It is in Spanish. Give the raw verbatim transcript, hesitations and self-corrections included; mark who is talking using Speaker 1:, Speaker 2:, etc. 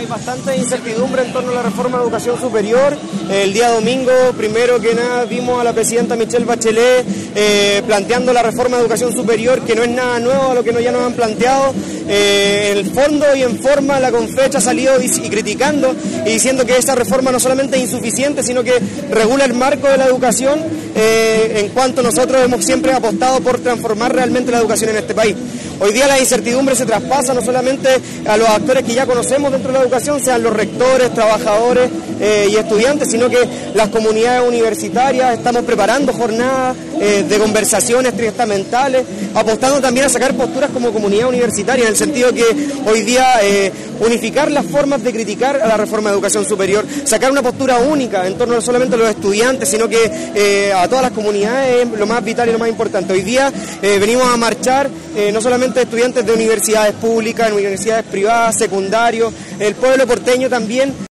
Speaker 1: bastante incertidumbre en torno a la reforma de educación superior. El día domingo, primero que nada, vimos a la presidenta Michelle Bachelet eh, planteando la reforma de educación superior, que no es nada nuevo a lo que no, ya nos han planteado. Eh, en el fondo y en forma, la Confecha ha salido y, y criticando y diciendo que esta reforma no solamente es insuficiente, sino que regula el marco de la educación, eh, en cuanto nosotros hemos siempre apostado por transformar realmente la educación en este país. Hoy día la incertidumbre se traspasa no solamente a los actores que ya conocemos dentro de la educación, sean los rectores, trabajadores eh, y estudiantes, sino que las comunidades universitarias estamos preparando jornadas eh, de conversaciones triestamentales, apostando también a sacar posturas como comunidad universitaria, en el sentido que hoy día eh, unificar las formas de criticar a la reforma de educación superior, sacar una postura única en torno no solamente a los estudiantes, sino que eh, a todas las comunidades es lo más vital y lo más importante. Hoy día eh, venimos a marchar eh, no solamente estudiantes de universidades públicas, universidades privadas, secundarios, el pueblo porteño también.